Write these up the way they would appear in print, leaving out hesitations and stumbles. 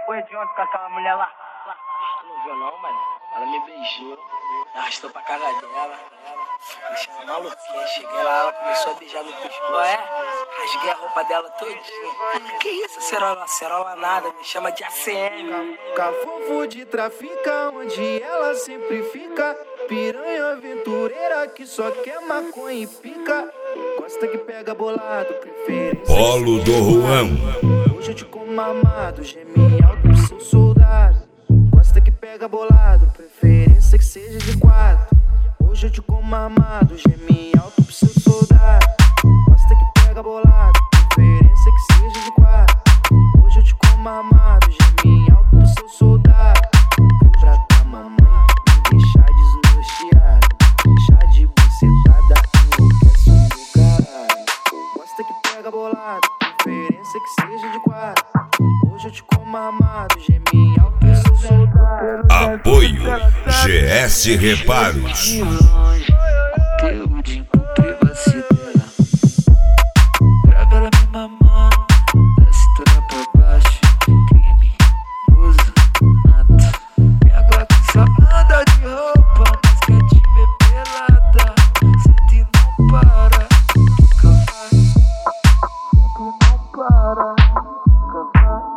foi de ontem com aquela mulher lá? Tu não viu não, mano? Ela me beijou, me arrastou pra casa dela, deixei ela maluquinha. Cheguei lá, ela começou a beijar no pescoço. Rasguei a roupa dela todinha. Que isso, acerola? Acerola nada, me chama de ACM. Cafofo de trafica, onde ela sempre fica. Piranha aventureira que só quer maconha e pica. Gosta que pega bolado, preferência Polo do Juan. Hoje eu te como armado, geme alto pro seu soldado. Gosta que pega bolado, preferência que seja de quatro. Hoje eu te como armado, geme alto pro seu soldado. Gosta que pega bolado, preferência que seja de quatro. Hoje eu te como armado, geme alto pro seu soldado. Vem pra cá, mamãe, me deixar desnorteado. Chá de bucetada, enlouquece o meu caralho. Gosta que pega bolado, preferência que seja de quatro. Hoje eu te como armado, geme alto pro seu soldado. Apoio GS Reparos. Conteúdo com privacidade. Grava ela me mamando, da cintura pra baixo. Criminoso, nato. Minha Glock só anda de roupa, mas quer te ver pelada. Sente e não para, nunca vai. Sente e não para, nunca vai.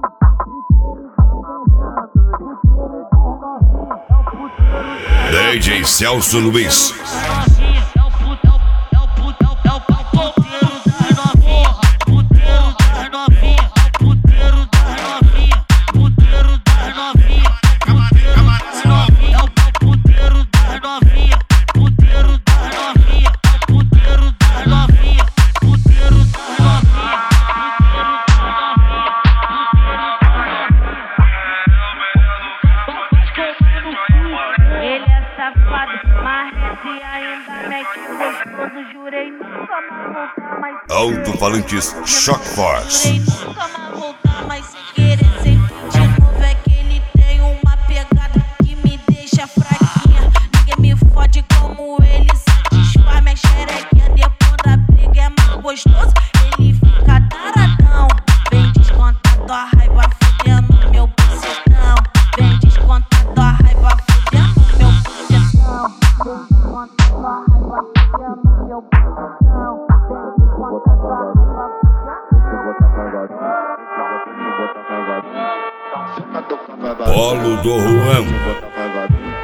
DJ Celso Luiz. Ele é safado, marrete e ainda mete gostoso. Jurei nunca mais voltar, mas Alto-falantes Shock Force. jurei nunca mais voltar, mas sem querer sempre de novo. É que ele tem uma pegada que me deixa fraquinha. Ninguém me fode como ele satisfaz minha xerequinha. Depois da briga é mais gostoso, ele fica taradão. Vem descontar tua raiva fudendo meu bucetão. Vem descontar tua raiva fudendo meu bucetão. Vem descontar tua raiva fudendo meu bucetão. Vem descontar tua raiva Polo do Juan.